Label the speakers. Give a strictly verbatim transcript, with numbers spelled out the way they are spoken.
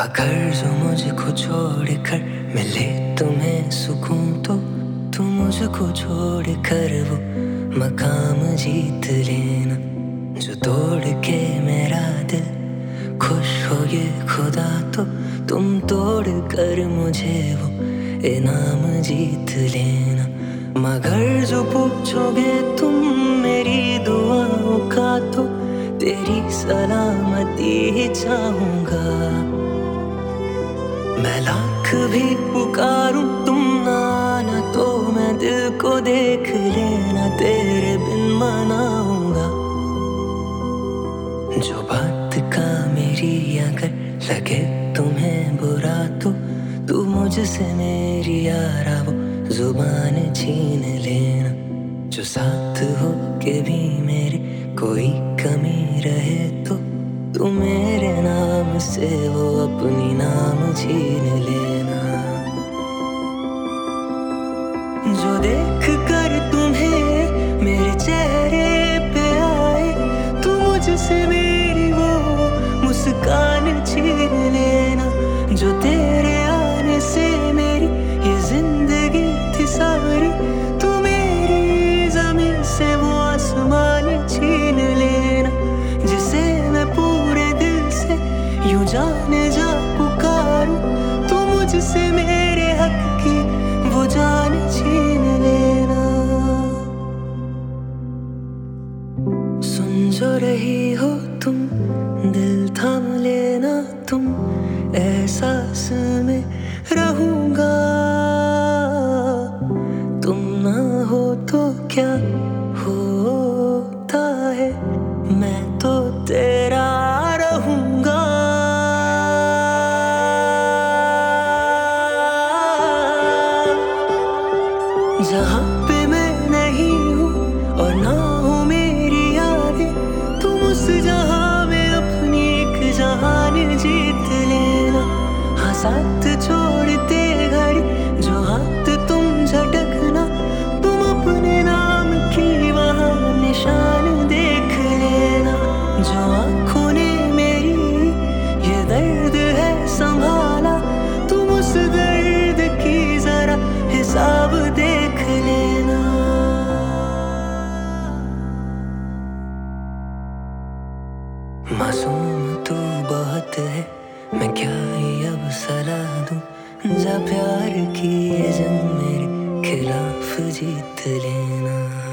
Speaker 1: अगर जो मुझको छोड़ कर मिले तुम्हें सुकून तो तुम मुझको छोड़ कर वो मकाम जीत लेना जो तोड़ के मेरा दिल खुश हो ये खुदा तो तुम तोड़ कर मुझे वो इनाम जीत लेना। मगर जो पूछोगे तुम मेरी दुआओं का तो तेरी सलामती ही चाहूंगा। मैं लाख भी पुकारूं तुम ना आना तो मैं दिल को देख लेना तेरे बिन मनाऊंगा। जो बात का मेरी अगर लगे तुम्हें बुरा तो तू मुझसे मेरी यारा वो जुबान छीन लेना। जो साथ हो के भी मेरे कोई कमी रहे तो तू मेरे नाम से वो अपनी नाम छीन लेना। जो देख कर तुम्हें मेरे चेहरे पे आए तू मुझसे मेरी वो मुस्कान छीन लेना। जो तेरे आने से मेरी ये जिंदगी थी सारी तू मेरी जमीन से वो आसमान छीन लेना। जिसे मैं पूरे दिल से यूं जाने जा पुकारूं तू मुझसे मेरे हक की वो जान छीन लेना। सुन जो रही हो तुम दिल थाम लेना तुम एहसास में रहूंगा। तुम ना हो तो क्या होता है मैं तो तेरा रहूंगा। जहाँ पे मैं नहीं हूँ और ना हो मेरी यादें तुम उस जहाँ में अपनी एक जहान जीत लेना। हाँ साथ छोड़ते घड़ी जो हाथ तुम झटकना तुम अपने नाम की वहाँ निशान देख लेना। जो आँखों ने मेरी ये दर्द है संभाला तुम उस दर्द की जरा हिसाब देख लेना। मासूम तू बहुत है मैं क्या ही अब सलाह दूं। जा प्यार की ये जंग मेरे खिलाफ जीत लेना।